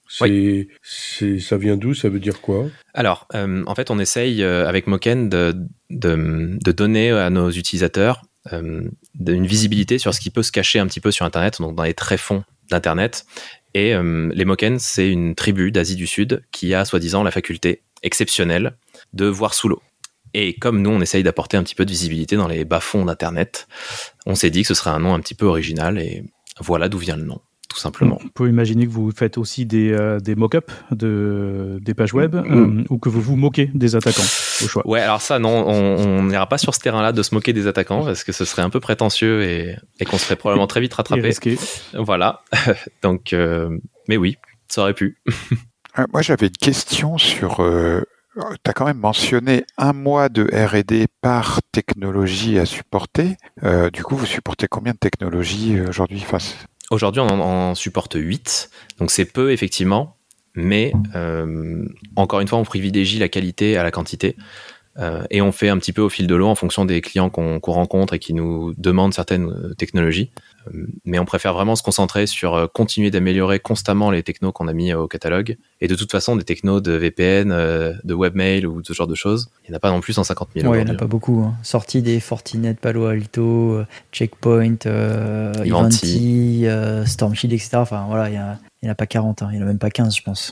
C'est, Oui. c'est, ça vient d'où? Ça veut dire quoi? Alors, euh, en fait, on essaye euh, avec Moken de, de, de donner à nos utilisateurs euh, une visibilité sur ce qui peut se cacher un petit peu sur Internet, donc dans les tréfonds d'Internet. Et euh, les Moken, c'est une tribu d'Asie du Sud qui a soi-disant la faculté exceptionnelle de voir sous l'eau. Et comme nous, on essaye d'apporter un petit peu de visibilité dans les bas-fonds d'Internet, on s'est dit que ce serait un nom un petit peu original et voilà d'où vient le nom, tout simplement. On peut imaginer que vous faites aussi des, euh, des mock-ups de, des pages web euh, ou que vous vous moquez des attaquants, au choix. Ouais, alors ça, non, on n'ira pas sur ce terrain-là de se moquer des attaquants parce que ce serait un peu prétentieux et, et qu'on se ferait probablement très vite rattraper. Et risqué. Voilà. Donc, euh, mais oui, ça aurait pu. Euh, moi, j'avais une question sur... Euh... Tu as quand même mentionné un mois de R et D par technologie à supporter. Euh, du coup, vous supportez combien de technologies euh, aujourd'hui? Enfin, Aujourd'hui, on en, en supporte huit. Donc, c'est peu, effectivement. Mais, euh, encore une fois, on privilégie la qualité à la quantité. Euh, et on fait un petit peu au fil de l'eau en fonction des clients qu'on, qu'on rencontre et qui nous demandent certaines technologies. Euh, mais on préfère vraiment se concentrer sur euh, continuer d'améliorer constamment les technos qu'on a mis au catalogue. Et de toute façon, des technos de V P N, euh, de webmail ou ce genre de choses, il n'y en a pas non plus cent cinquante mille. Ouais, il n'y en a pas beaucoup. Hein. Sortie des Fortinet, Palo Alto, euh, Checkpoint, euh, Ivanti, euh, Storm Shield, et cetera. Enfin, voilà, il n'y en a pas quarante, hein. Il n'y en a même pas quinze, je pense.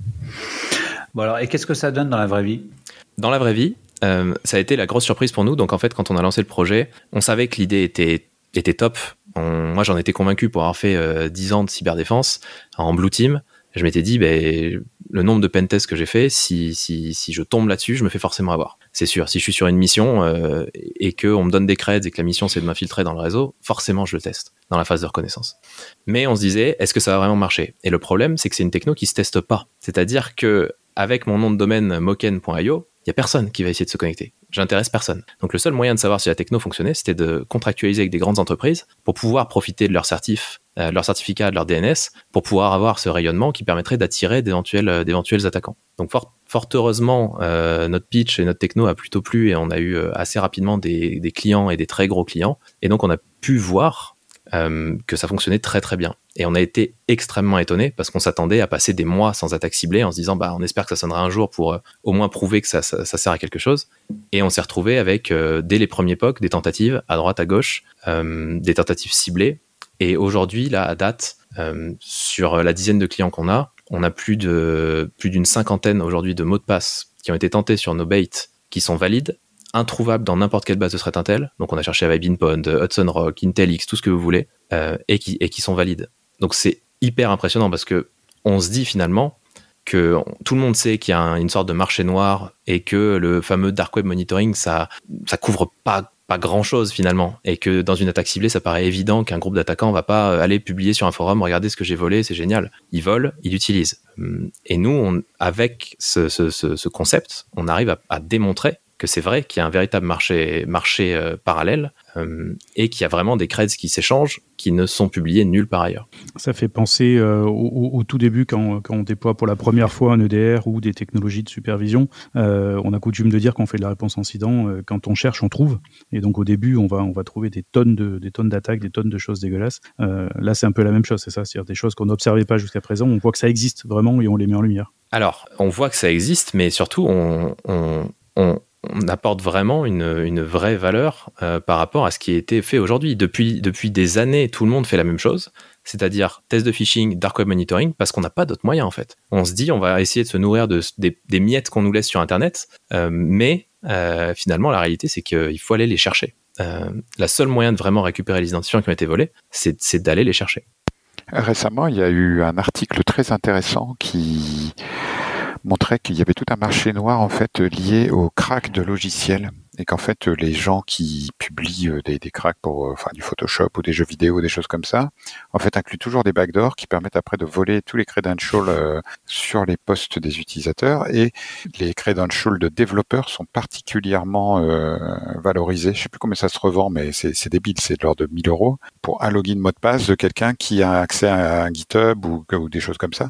Bon, alors, et qu'est-ce que ça donne dans la vraie vie? Dans la vraie vie, Euh, ça a été la grosse surprise pour nous. Donc en fait, quand on a lancé le projet, on savait que l'idée était, était top. On, moi, j'en étais convaincu pour avoir fait euh, dix ans de cyberdéfense en Blue Team. Je m'étais dit, ben, le nombre de pentests que j'ai fait, si, si, si je tombe là-dessus, je me fais forcément avoir. C'est sûr, si je suis sur une mission euh, et qu'on me donne des creds et que la mission c'est de m'infiltrer dans le réseau, forcément je le teste dans la phase de reconnaissance. Mais on se disait, est-ce que ça va vraiment marcher? Et le problème, c'est que c'est une techno qui se teste pas. C'est-à-dire que avec mon nom de domaine moken point i o, il n'y a personne qui va essayer de se connecter. J'intéresse personne. Donc le seul moyen de savoir si la techno fonctionnait, c'était de contractualiser avec des grandes entreprises pour pouvoir profiter de leur certif, euh, de leur certificat, de leur D N S, pour pouvoir avoir ce rayonnement qui permettrait d'attirer d'éventuels, euh, d'éventuels attaquants. Donc fort, fort heureusement, euh, notre pitch et notre techno a plutôt plu et on a eu euh, assez rapidement des, des clients et des très gros clients. Et donc on a pu voir Euh, que ça fonctionnait très très bien. Et on a été extrêmement étonnés parce qu'on s'attendait à passer des mois sans attaque ciblée en se disant bah on espère que ça sonnera un jour pour euh, au moins prouver que ça, ça, ça sert à quelque chose. Et on s'est retrouvé avec euh, dès les premiers P O C des tentatives à droite à gauche, euh, des tentatives ciblées. Et aujourd'hui là à date euh, sur la dizaine de clients qu'on a, on a plus de plus d'une cinquantaine aujourd'hui de mots de passe qui ont été tentés sur nos baits qui sont valides, introuvables dans n'importe quelle base de threat intel. Donc on a cherché avec Beanpond, Hudson Rock, IntelliX, tout ce que vous voulez, euh, et, qui, et qui sont valides. Donc c'est hyper impressionnant parce que on se dit finalement que tout le monde sait qu'il y a un, une sorte de marché noir et que le fameux dark web monitoring, ça, ça couvre pas, pas grand chose finalement. Et que dans une attaque ciblée, ça paraît évident qu'un groupe d'attaquants va pas aller publier sur un forum, regardez ce que j'ai volé, c'est génial. Ils volent, ils l'utilisent. Et nous, on, avec ce, ce, ce, ce concept, on arrive à, à démontrer que c'est vrai qu'il y a un véritable marché, marché euh, parallèle euh, et qu'il y a vraiment des creds qui s'échangent qui ne sont publiés nulle part ailleurs. Ça fait penser euh, au, au tout début quand, quand on déploie pour la première fois un E D R ou des technologies de supervision. Euh, on a coutume de dire qu'on fait de la réponse incident. Euh, quand on cherche, on trouve. Et donc au début, on va, on va trouver des tonnes, de, des tonnes d'attaques, des tonnes de choses dégueulasses. Euh, là, c'est un peu la même chose, c'est ça. C'est-à-dire des choses qu'on n'observait pas jusqu'à présent. On voit que ça existe vraiment et on les met en lumière. Alors, on voit que ça existe, mais surtout, on... on, on on apporte vraiment une, une vraie valeur euh, par rapport à ce qui a été fait aujourd'hui. Depuis, depuis des années, tout le monde fait la même chose, c'est-à-dire test de phishing, dark web monitoring, parce qu'on n'a pas d'autres moyens en fait. On se dit, on va essayer de se nourrir de, des, des miettes qu'on nous laisse sur Internet, euh, mais euh, finalement, la réalité, c'est qu'il faut aller les chercher. Euh, la seule moyen de vraiment récupérer les identifiants qui ont été volés, c'est, c'est d'aller les chercher. Récemment, il y a eu un article très intéressant qui montrait qu'il y avait tout un marché noir en fait lié au crack de logiciels et qu'en fait les gens qui publient des, des cracks pour enfin du Photoshop ou des jeux vidéo, des choses comme ça, en fait incluent toujours des backdoors qui permettent après de voler tous les credentials euh, sur les postes des utilisateurs et les credentials de développeurs sont particulièrement euh, valorisés. Je sais plus combien ça se revend, mais c'est, c'est débile, c'est de l'ordre de mille euros pour un login mot de passe de quelqu'un qui a accès à un GitHub ou, ou des choses comme ça.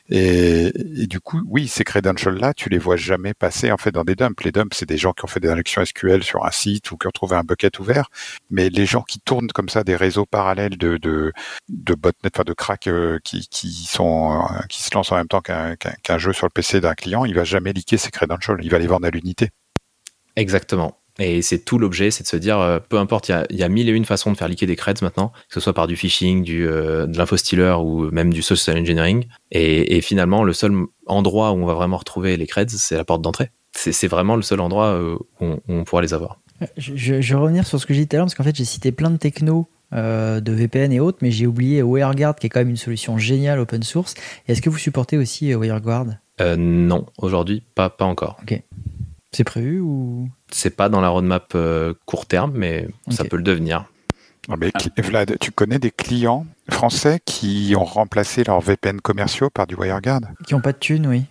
Et, et du coup, oui, ces credentials-là, tu les vois jamais passer en fait dans des dumps. Les dumps, c'est des gens qui ont fait des injections S Q L sur un site ou qui ont trouvé un bucket ouvert. Mais les gens qui tournent comme ça des réseaux parallèles de de, de botnet, enfin de crack euh, qui qui sont euh, qui se lancent en même temps qu'un, qu'un qu'un jeu sur le P C d'un client, il va jamais leaker ses credentials, il va les vendre à l'unité. Exactement. Et c'est tout l'objet, c'est de se dire, euh, peu importe, il y a, y a mille et une façons de faire leaker des creds maintenant, que ce soit par du phishing, du, euh, de l'infostealer ou même du social engineering. Et, et finalement, le seul endroit où on va vraiment retrouver les creds, c'est la porte d'entrée. C'est, c'est vraiment le seul endroit euh, où, on, où on pourra les avoir. Je, je, je vais revenir sur ce que j'ai dit tout à l'heure, parce qu'en fait, j'ai cité plein de technos euh, de V P N et autres, mais j'ai oublié WireGuard, qui est quand même une solution géniale open source. Et est-ce que vous supportez aussi euh, WireGuard ? euh, Non, aujourd'hui, pas, pas encore. Ok. C'est prévu ou... C'est pas dans la roadmap euh, court terme, mais okay. Ça peut le devenir. Non mais Vlad, tu connais des clients français qui ont remplacé leurs V P N commerciaux par du WireGuard ? Qui n'ont pas de thunes, oui.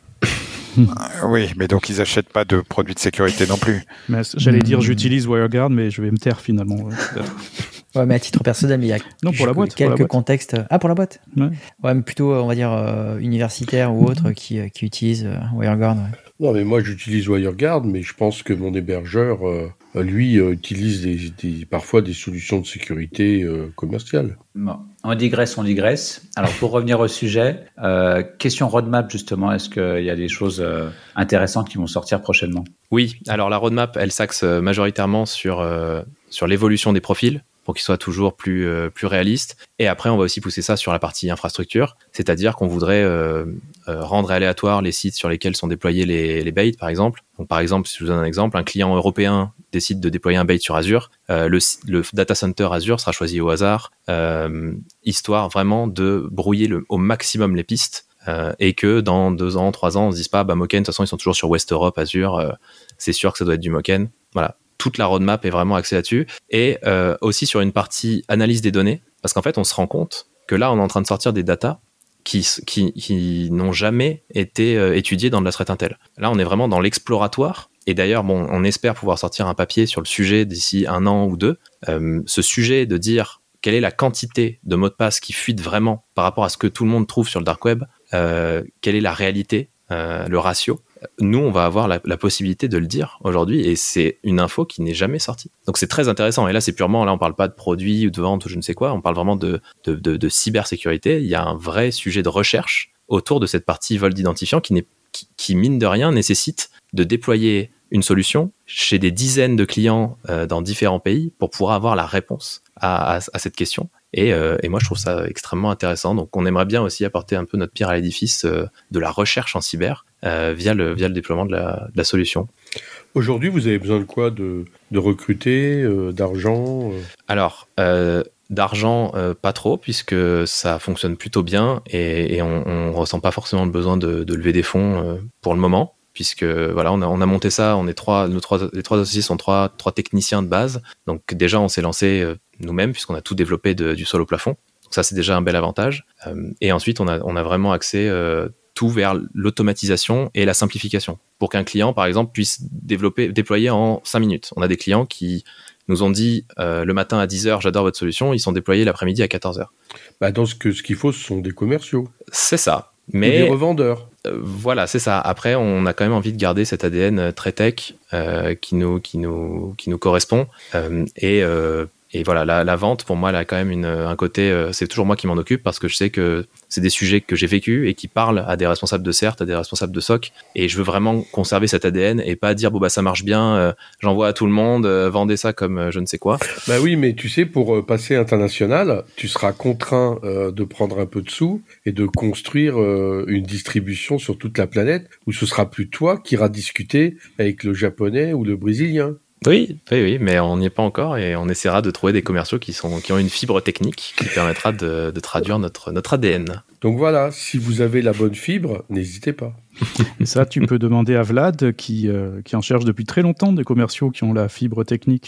Oui, mais donc ils n'achètent pas de produits de sécurité non plus. Mais j'allais dire j'utilise WireGuard, mais je vais me taire finalement. Ouais, ouais, mais à titre personnel, il y a non, pour la boîte, quelques pour la boîte. contextes. Ah, pour la boîte. Ouais. Ouais, mais plutôt, on va dire, euh, universitaires ou autres qui, euh, qui utilisent euh, WireGuard. Ouais. Non, mais moi j'utilise WireGuard, mais je pense que mon hébergeur, euh, lui, euh, utilise des, des, parfois des solutions de sécurité euh, commerciales. Bon. On digresse, on digresse. Alors pour revenir au sujet, euh, question roadmap justement, est-ce qu'il y a des choses euh, intéressantes qui vont sortir prochainement ? Oui, alors la roadmap, elle s'axe majoritairement sur, euh, sur l'évolution des profils, pour qu'ils soient toujours plus, euh, plus réalistes. Et après, on va aussi pousser ça sur la partie infrastructure, c'est-à-dire qu'on voudrait euh, euh, rendre aléatoire les sites sur lesquels sont déployés les, les bait, par exemple. Donc, par exemple, si je vous donne un exemple, un client européen décide de déployer un bait sur Azure, euh, le, le data center Azure sera choisi au hasard, euh, histoire vraiment de brouiller le, au maximum les pistes, euh, et que dans deux ans, trois ans, on se dise pas, bah Moken, de toute façon, ils sont toujours sur West Europe, Azure, euh, c'est sûr que ça doit être du Moken. Voilà. Toute la roadmap est vraiment axée là-dessus, et euh, aussi sur une partie analyse des données, parce qu'en fait, on se rend compte que là, on est en train de sortir des datas qui, qui, qui n'ont jamais été euh, étudiées dans de la threat intel. Là, on est vraiment dans l'exploratoire, et d'ailleurs, bon, on espère pouvoir sortir un papier sur le sujet d'ici un an ou deux. Euh, ce sujet de dire quelle est la quantité de mots de passe qui fuitent vraiment par rapport à ce que tout le monde trouve sur le dark web, euh, quelle est la réalité, euh, le ratio. Nous, on va avoir la, la possibilité de le dire aujourd'hui, et c'est une info qui n'est jamais sortie. Donc c'est très intéressant. Et là, c'est purement, là, on parle pas de produits ou de vente ou je ne sais quoi, on parle vraiment de, de, de, de cybersécurité. Il y a un vrai sujet de recherche autour de cette partie vol d'identifiant qui, n'est, qui, qui, mine de rien, nécessite de déployer une solution chez des dizaines de clients euh, dans différents pays pour pouvoir avoir la réponse à, à, à cette question. Et, euh, et moi, je trouve ça extrêmement intéressant. Donc, on aimerait bien aussi apporter un peu notre pierre à l'édifice euh, de la recherche en cyber euh, via, le, via le déploiement de la, de la solution. Aujourd'hui, vous avez besoin de quoi ? De, de recruter, euh, d'argent euh... Alors, euh, d'argent, euh, pas trop, puisque ça fonctionne plutôt bien et, et on ne ressent pas forcément le besoin de, de lever des fonds euh, pour le moment. Puisque voilà, on a, on a monté ça, on est trois, nos trois, les trois associés sont trois, trois techniciens de base. Donc déjà, on s'est lancé euh, nous-mêmes puisqu'on a tout développé de, du sol au plafond. Donc ça, c'est déjà un bel avantage. Euh, et ensuite, on a, on a vraiment axé euh, tout vers l'automatisation et la simplification pour qu'un client, par exemple, puisse développer, déployer en cinq minutes. On a des clients qui nous ont dit euh, le matin à dix heures, j'adore votre solution. Ils sont déployés l'après-midi à quatorze heures. Bah, donc ce, que, ce qu'il faut, ce sont des commerciaux. C'est ça. Mais des revendeurs. Euh, voilà, c'est ça. Après, on a quand même envie de garder cet A D N très tech euh, qui nous qui nous qui nous correspond. Euh, et euh, et voilà, la, la vente pour moi, elle a quand même une, un côté. Euh, c'est toujours moi qui m'en occupe parce que je sais que c'est des sujets que j'ai vécu et qui parlent à des responsables de C E R T, à des responsables de S O C. Et je veux vraiment conserver cet A D N et pas dire bon bah ça marche bien, euh, j'envoie à tout le monde, euh, vendez ça comme euh, je ne sais quoi. Bah oui, mais tu sais, pour euh, passer international, tu seras contraint euh, de prendre un peu de sous et de construire euh, une distribution sur toute la planète où ce sera plus toi qui iras discuter avec le japonais ou le brésilien. Oui, oui, oui, mais on n'y est pas encore et on essaiera de trouver des commerciaux qui sont qui ont une fibre technique qui permettra de, de traduire notre notre A D N. Donc voilà, si vous avez la bonne fibre, n'hésitez pas. Et ça, tu peux demander à Vlad qui euh, qui en cherche depuis très longtemps des commerciaux qui ont la fibre technique.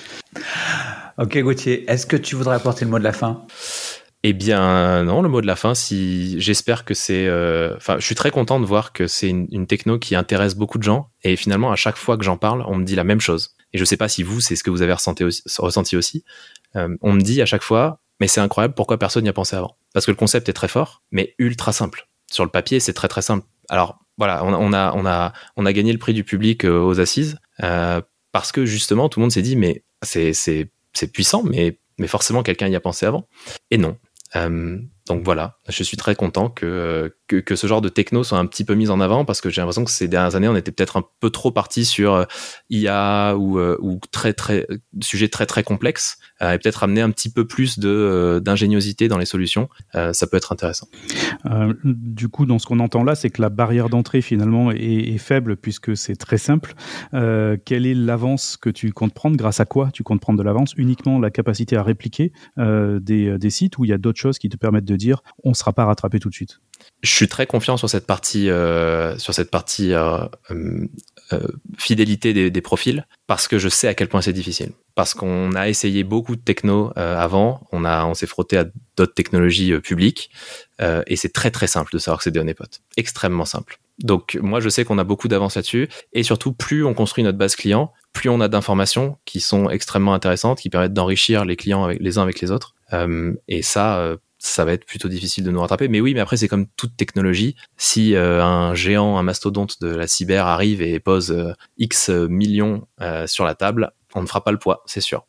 Ok, Gauthier, est-ce que tu voudrais apporter le mot de la fin ? Eh bien non, le mot de la fin, si j'espère que c'est... Enfin, euh, je suis très content de voir que c'est une, une techno qui intéresse beaucoup de gens et finalement, à chaque fois que j'en parle, on me dit la même chose. Et je sais pas si vous, c'est ce que vous avez ressenti aussi. Ressenti aussi. Euh, on me dit à chaque fois, mais c'est incroyable, pourquoi personne n'y a pensé avant ? Parce que le concept est très fort, mais ultra simple. Sur le papier, c'est très très simple. Alors voilà, on, on, a, on, a, on a gagné le prix du public euh, aux assises. Euh, parce que justement, tout le monde s'est dit, mais c'est, c'est, c'est puissant, mais, mais forcément, quelqu'un y a pensé avant. Et non. Euh, donc voilà, je suis très content que, que, que ce genre de techno soit un petit peu mis en avant, parce que j'ai l'impression que ces dernières années, on était peut-être un peu trop parti sur I A ou, ou très, très, sujets très très complexes, euh, et peut-être amener un petit peu plus de, euh, d'ingéniosité dans les solutions. Euh, ça peut être intéressant. Euh, du coup, dans ce qu'on entend là, c'est que la barrière d'entrée finalement est, est faible, puisque c'est très simple. Euh, quelle est l'avance que tu comptes prendre? Grâce à quoi tu comptes prendre de l'avance? Uniquement la capacité à répliquer euh, des, des sites, ou il y a d'autres choses qui te permettent de dire on ne sera pas rattrapé tout de suite? Je suis très confiant sur cette partie, euh, sur cette partie euh, euh, euh, fidélité des, des profils, parce que je sais à quel point c'est difficile. Parce qu'on a essayé beaucoup de techno euh, avant, on, a, on s'est frotté à d'autres technologies euh, publiques, euh, et c'est très très simple de savoir que c'est des honeypots. Extrêmement simple. Donc moi je sais qu'on a beaucoup d'avance là-dessus, et surtout plus on construit notre base client, plus on a d'informations qui sont extrêmement intéressantes, qui permettent d'enrichir les clients avec, les uns avec les autres. Euh, et ça... Euh, ça va être plutôt difficile de nous rattraper. Mais oui, mais après, c'est comme toute technologie. Si euh, un géant, un mastodonte de la cyber arrive et pose euh, X millions euh, sur la table, on ne fera pas le poids, c'est sûr.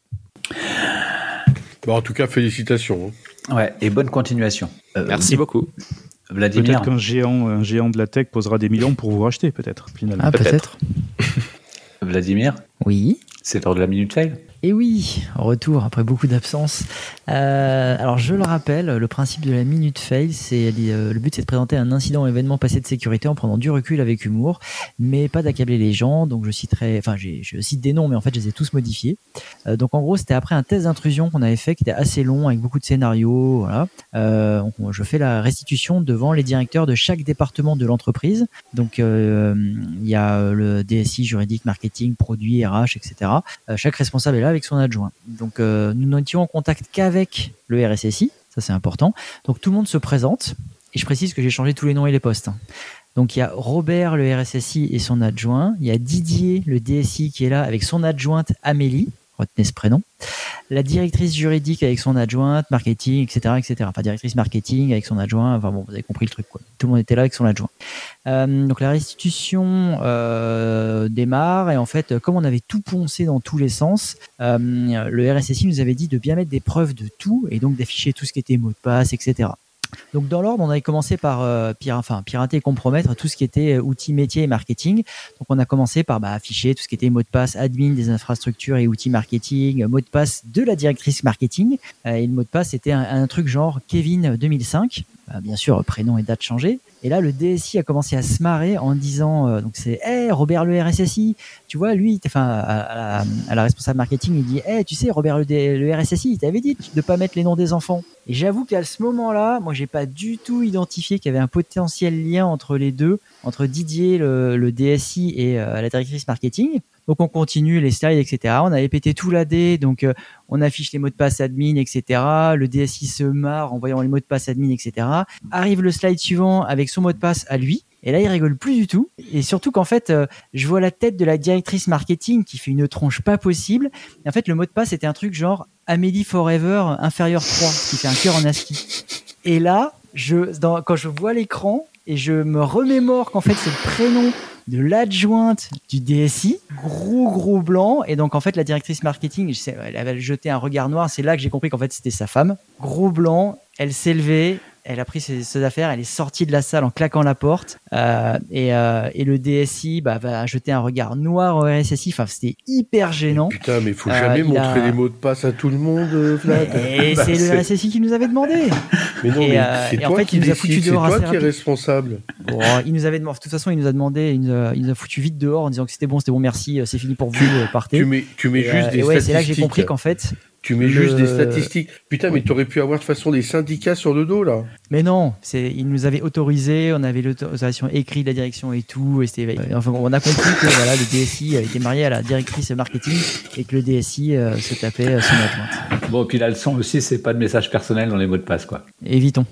Bon, en tout cas, félicitations. Ouais, et bonne continuation. Euh, Merci beaucoup. Vladimir. Peut-être qu'un géant, un géant de la tech posera des millions pour vous racheter, peut-être, finalement. Ah, peut-être. peut-être. Vladimir. Oui. C'est l'heure de la minute fail. Et oui, retour après beaucoup d'absence. Euh, alors je le rappelle, le principe de la minute fail, c'est euh, le but, c'est de présenter un incident ou événement passé de sécurité en prenant du recul avec humour, mais pas d'accabler les gens. Donc je citerai, enfin j'ai, je cite des noms, mais en fait je les ai tous modifiés. Euh, donc en gros, c'était après un test d'intrusion qu'on avait fait, qui était assez long avec beaucoup de scénarios. Voilà. Euh, donc, je fais la restitution devant les directeurs de chaque département de l'entreprise. Donc il euh, y a le D S I, juridique, marketing, produit, R H, et cetera. Euh, chaque responsable est là avec son adjoint. Donc euh, nous n'étions en contact qu'avec le R S S I, ça c'est important. Donc tout le monde se présente, et je précise que j'ai changé tous les noms et les postes. Donc il y a Robert, le R S S I et son adjoint, il y a Didier, le D S I qui est là avec son adjointe Amélie, retenez ce prénom, la directrice juridique avec son adjointe, marketing, et cetera, et cetera. Enfin, directrice marketing avec son adjoint, enfin bon, vous avez compris le truc, quoi. Tout le monde était là avec son adjoint. Euh, donc la restitution euh, démarre, et en fait, comme on avait tout poncé dans tous les sens, euh, le R S S I nous avait dit de bien mettre des preuves de tout, et donc d'afficher tout ce qui était mot de passe, et cetera. Donc dans l'ordre, on avait commencé par euh, pir- enfin, pirater et compromettre tout ce qui était euh, outils métiers et marketing. Donc on a commencé par bah, afficher tout ce qui était mot de passe admin des infrastructures et outils marketing, mot de passe de la directrice marketing. Euh, et le mot de passe était un, un truc genre Kevin deux mille cinq. Euh, bien sûr, prénom et date changée. Et là, le D S I a commencé à se marrer en disant, euh, donc c'est, hey, Robert le R S S I, tu vois, lui, enfin, à, à, la, à la responsable marketing, il dit, hey, tu sais, Robert le, D, le R S S I, il t'avait dit de pas mettre les noms des enfants. Et j'avoue qu'à ce moment-là, moi, j'ai pas du tout identifié qu'il y avait un potentiel lien entre les deux, entre Didier, le, le D S I, et euh, la directrice marketing. Donc on continue les slides, et cetera. On avait pété tout l'A D, donc euh, on affiche les mots de passe admin, et cetera. Le D S I se marre en voyant les mots de passe admin, et cetera. Arrive le slide suivant avec son mot de passe à lui. Et là, il rigole plus du tout. Et surtout qu'en fait, euh, je vois la tête de la directrice marketing qui fait une tronche pas possible. Et en fait, le mot de passe était un truc genre Amélie Forever inférieur trois, qui fait un cœur en ASCII. Et là, je, dans, quand je vois l'écran et je me remémore qu'en fait, c'est le prénom de l'adjointe du D S I, gros gros blanc, et donc en fait la directrice marketing, je sais, elle avait jeté un regard noir, c'est là que j'ai compris qu'en fait c'était sa femme, gros blanc, elle s'est levée, elle a pris ses, ses affaires, elle est sortie de la salle en claquant la porte, euh, et, euh, et le D S I bah, va jeter un regard noir au R S S I, enfin c'était hyper gênant. Mais putain, mais faut jamais euh, montrer a... les mots de passe à tout le monde, euh, Vlad. Et bah, c'est, c'est le R S S I qui nous avait demandé. Mais non, et, mais euh, c'est et toi en fait, qui il nous a décide, foutu dehors c'est toi assez qui es rapide. responsable. Bon, il nous avait demandé, de toute façon, il nous a demandé, il nous a, il nous a foutu vite dehors en disant que c'était bon, c'était bon, merci, c'est fini pour vous, tu, partez. Tu mets, tu mets et, juste euh, des et ouais, statistiques. C'est là que j'ai compris qu'en fait. Tu mets le... juste des statistiques. Putain, oui. mais t'aurais pu avoir de toute façon des syndicats sur le dos, là. Mais non, c'est, il nous avait autorisé, on avait l'autorisation écrite de la direction et tout. Et c'était, enfin, on a compris que voilà, le D S I était marié à la directrice marketing et que le D S I euh, se tapait son adjointe. Bon, puis la leçon aussi, c'est pas de message personnel dans les mots de passe, quoi. Évitons.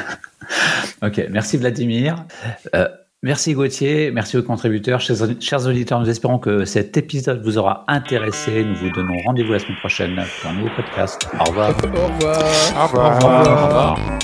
Ok, merci Vladimir. Euh, Merci Gauthier, merci aux contributeurs. Chers, chers auditeurs, nous espérons que cet épisode vous aura intéressé. Nous vous donnons rendez-vous la semaine prochaine pour un nouveau podcast. Au revoir. Au revoir. Au revoir. Au revoir. Au revoir.